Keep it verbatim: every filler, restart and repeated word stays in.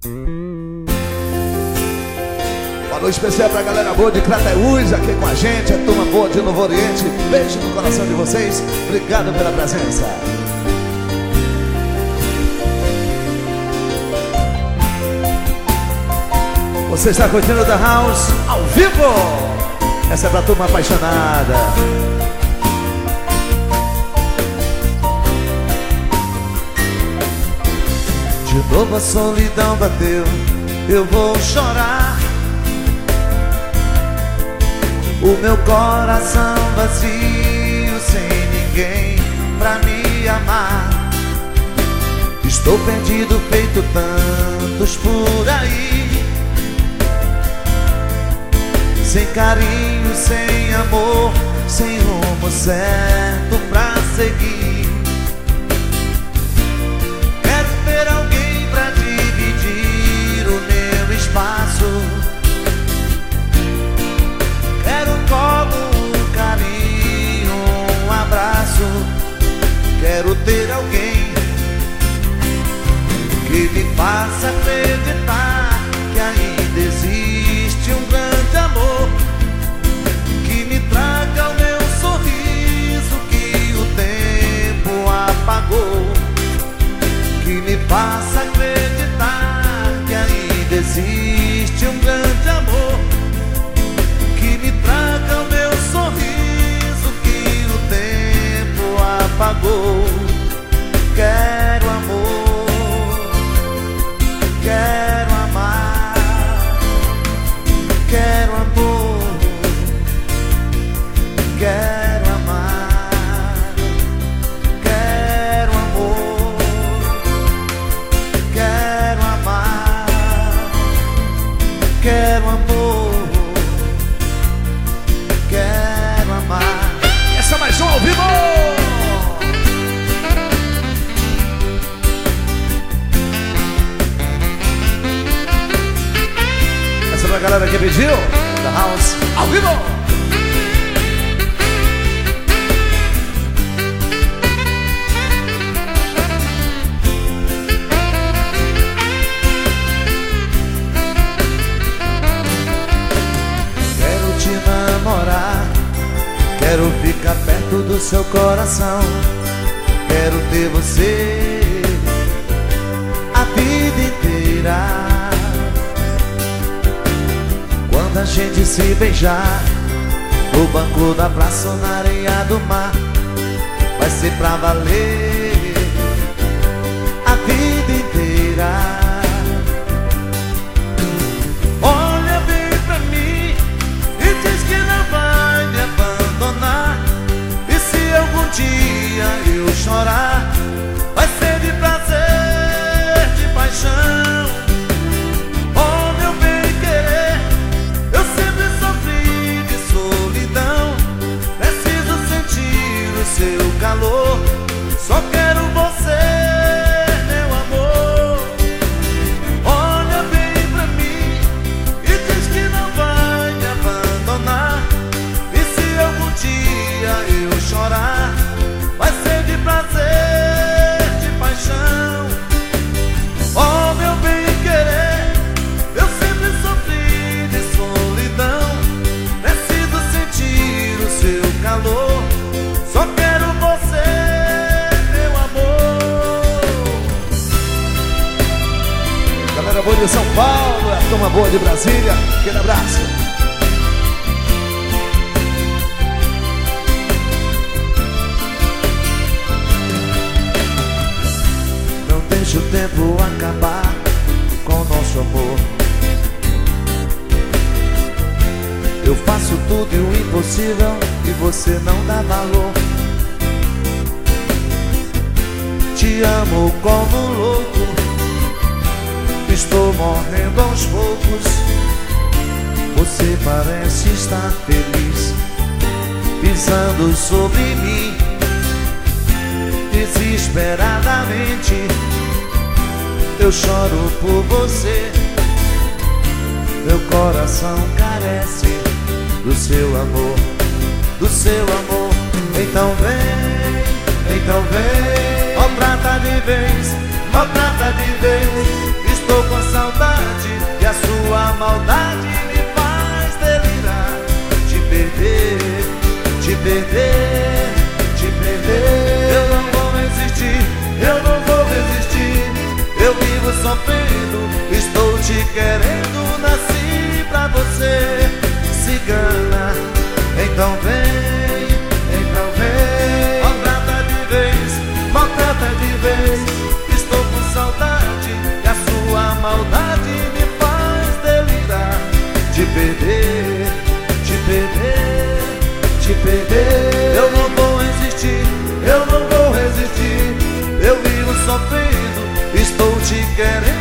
Boa noite especial pra galera boa de Crateús aqui com a gente, a turma boa de Novo Oriente. Beijo no coração de vocês, obrigado pela presença. Você está curtindo da House ao vivo? Essa é pra turma apaixonada. De novo a solidão bateu, eu vou chorar. O meu coração vazio, sem ninguém pra me amar. Estou perdido, feito tantos por aí, sem carinho, sem amor, sem rumo certo pra seguir. Quero ter alguém pra dividir o meu espaço. Quero um colo, um carinho, um abraço. Quero ter alguém que me faça acreditar que ainda existe um grande amor, que me traga o meu sorriso que o tempo apagou, que me faça acreditar que ainda existe um grande amor, que me traga o meu sorriso que o tempo apagou. Quero amor, quero amar, quero amor, quero amar, quero amor, quero amar, quero amor, quero amar. Essa é mais um ao vivo! Essa é pra galera que pediu da House ao vivo! Quero te namorar, quero ficar perto do seu coração. Quero ter você a vida inteira. Quando a gente se beijar no banco da praça ou na areia do mar, vai ser pra valer a vida inteira. Olha bem pra mim e diz que não vai me abandonar. E se algum dia eu chorar, vai ser de prazer, de paixão. Oh, meu bem querer, eu sempre sofri de solidão. Preciso sentir o seu calor. Só quero você, meu amor. Olha bem pra mim e diz que não vai me abandonar. E se algum dia eu chorar, vai ser de prazer, de paixão. Oh, meu bem querer, eu sempre sofri de solidão. Preciso sentir o seu calor. Só quero você, meu amor. Galera boa de São Paulo, a turma boa de Brasília, aquele abraço. Não deixe o tempo acabar com o nosso amor. Eu faço tudo e o impossível e você não dá valor. Te amo como louco, estou morrendo aos poucos. Você parece estar feliz, pisando sobre mim desesperadamente. Eu choro por você, meu coração carece do seu amor, do seu amor. Então vem, então vem, maltrata de vez, maltrata de vez. Estou com saudade maldade me faz delirar. Te perder, te perder, te perder. Eu não vou resistir, eu não vou resistir. Eu vivo sofrendo, estou te querendo. Nasci pra você, cigana. Então vem, então vem. Maltrata de vez, maltrata de vez. Estou com saudade e a sua maldade me faz delirar. Te perder, te perder, te perder. Eu não vou resistir, eu não vou resistir. Eu vivo sofrendo, estou te querendo.